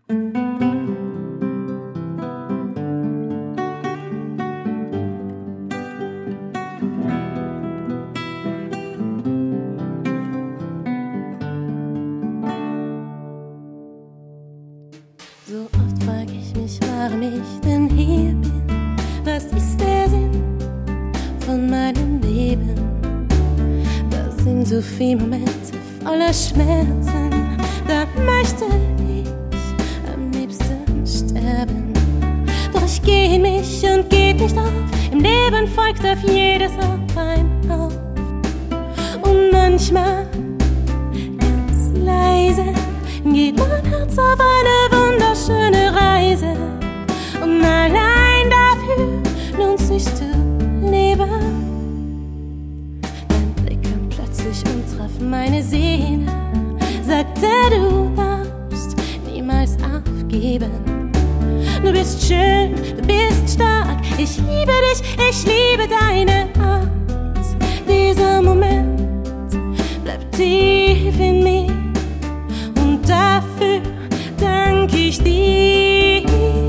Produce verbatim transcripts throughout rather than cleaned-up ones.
So oft frag ich mich, warum ich denn hier bin. Was ist der Sinn von meinem Leben? Da sind so viele Momente voller Schmerzen. Da möchte ich am liebsten sterben. Doch ich geh in mich und geht nicht auf. Im Leben folgt auf jedes auf ein Auf. Und manchmal ganz leise geht mein Herz auf eine wunderschöne Reise. Und allein dafür lohnt sich zu leben. Dein Blick kam plötzlich und traf meine Seele. Sagte, du darfst niemals aufgeben. Du bist schön, du bist stark. Ich liebe dich, ich liebe deine Art. Dieser Moment bleibt tief in mir. Und dafür dank ich dir.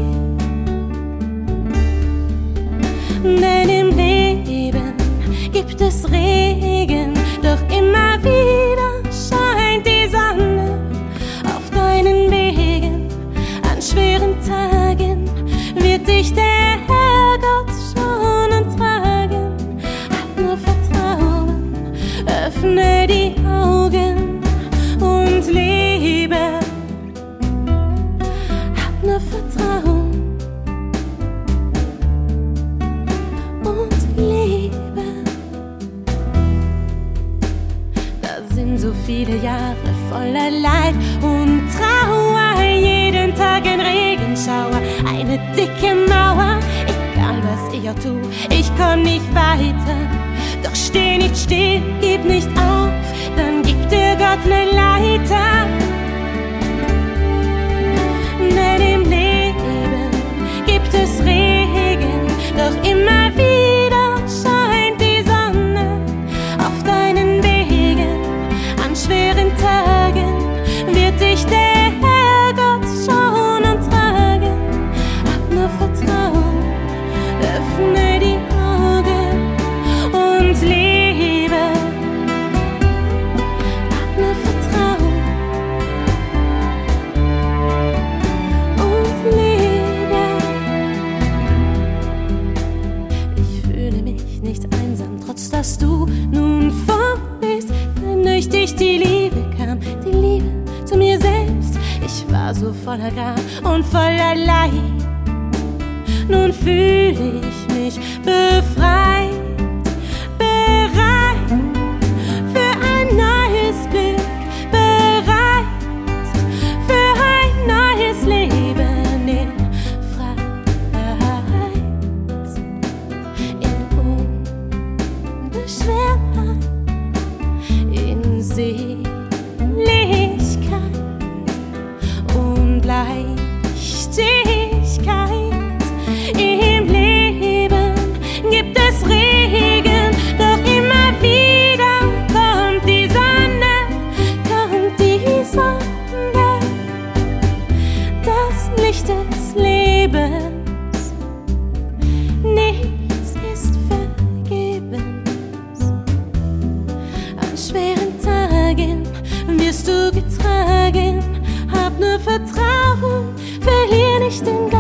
Denn im Leben gibt es Regen, doch immer wieder scheint die Sonne auf deinen Wegen. An schweren Tagen wird dich der Herrgott schonen tragen. Hab nur Vertrauen, öffne die Augen und lebe. Hab nur Vertrauen und lebe. Da sind so viele Jahre voller Leid und Trauer. Jeden Tag ein Regenschauer, eine dicke Mauer. Egal was ich auch tu, ich komm nicht weiter. Doch steh nicht still, gib nicht auf, dann gibt dir Gott ne Leiter. Denn im Leben gibt es Regen, doch immer wieder scheint die Sonne auf deinen Wegen. An schweren Tagen wird dich der Herrgott schonen tragen. Hab nur Vertrauen, öffne die Augen und lebe. Hab nur Vertrauen und lebe. Ich fühle mich nicht einsam, trotz dass du nun fort bist. Denn durch dich die Liebe kam, die Liebe zu mir selbst. Ich war so voller Gram und voller Leid. Nun fühle ich mich befreit, bereit für ein neues Glück, bereit für ein neues Leben in Freiheit, in Unbeschwertheit, in Seligkeit und Leichtigkeit. Im Leben gibt es Regen, doch immer wieder kommt die Sonne, kommt die Sonne, das Licht des Lebens. Nichts ist vergebens. An schweren Tagen wirst du getragen. Hab nur Vertrauen, verlier nicht den Glauben.